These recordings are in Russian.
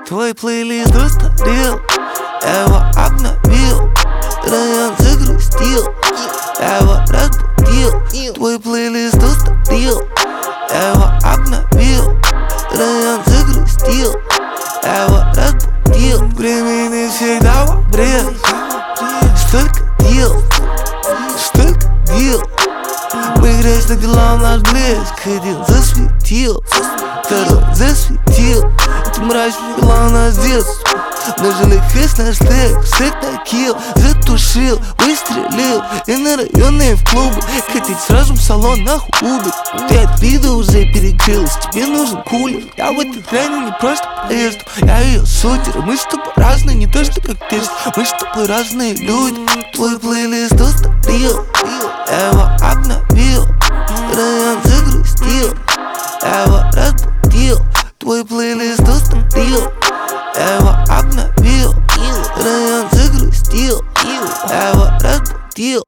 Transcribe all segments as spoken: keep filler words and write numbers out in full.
Твой плейлист устарел, я его обновил. Район загрустил, я его разбудил. Твой плейлист устарел, я его обновил. Район загрустил, я его разбудил. Времени всегда в обрез. Столько дел, столько дел. Мы играем, что дела у нас блеск. Один засветил, второй засветил. Эта мразь привела у нас детство. Нажали хэс наш стек, стек на килл. Затушил, выстрелил. И на районные в клубы. Хотеть сразу в салон нахуй убит. Ты от вида уже перекрылась, тебе нужен кулер. Я в этой грани не просто поезду, я ее сутер. Мы с тобой разные, не то что как тест. Мы с тобой разные люди. Твой плейлист устарел, я его обновил. Район загрустил, я его разбудил. Твой плейлист устарел, я его обновил. Район загрустил, я его разбудил.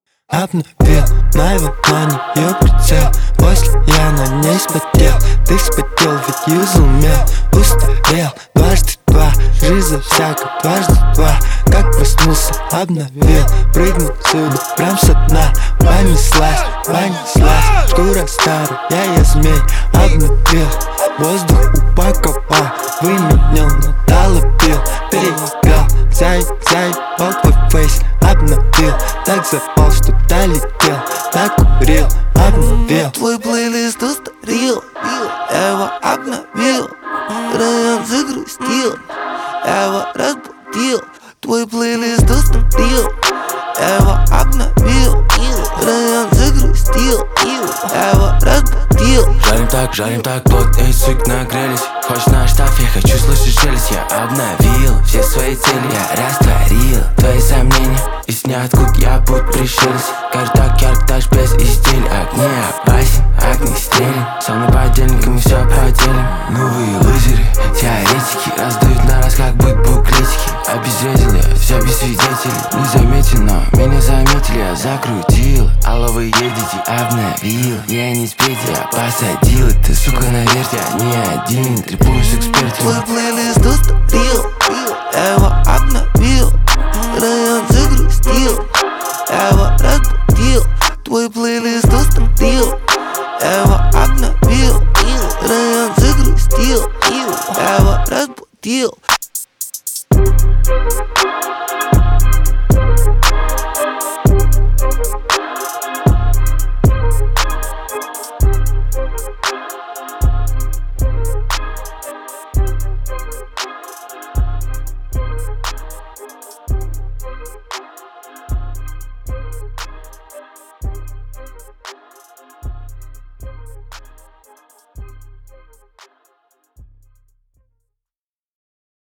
Обновил, навел на нее прицел. После я на ней спотел. Ты спотел, ведь юзал мел. Устарел, дважды два. Жизнь всяко, дважды два. Как проснулся, обновил. Прыгнул сюда, прям со дна. Понеслась, понеслась. Шкура старая, я я змей. Обновил, воздух упаковал. Выменял, наталопил. Переиграл, зай, зай, ол твой фейс. Обновил, так запал, что долетел. Так курил, обновил. Твой плейлист устарел, я его обновил. Район загрустил, я его разбудил. Твой плейлист устарел, я его обновил. Район загрустил, я его разбудил. Жарим так, жарим так, плотно и суки нагрелись. Хочешь на штаф, я хочу слышать шелест. Я обновил все свои цели, я растворил твои сомнения. Из ниоткуда я будь пришелец. Каждый так ярко, даже без и стиль. Огни опасен, огни стрелен. Со мной подельниками все поделим. Новые лузеры, теоретики раздают на раз, как будто буклетики. Обезвредил я все без свидетелей. Не заметен, но меня заметили. Я закрутил, алло, вы едете, обновил. Я не спеть, я посадил. Ты, сука, наверх, я не один. Трепуюсь экспертом. Твой плейлист устарел, я его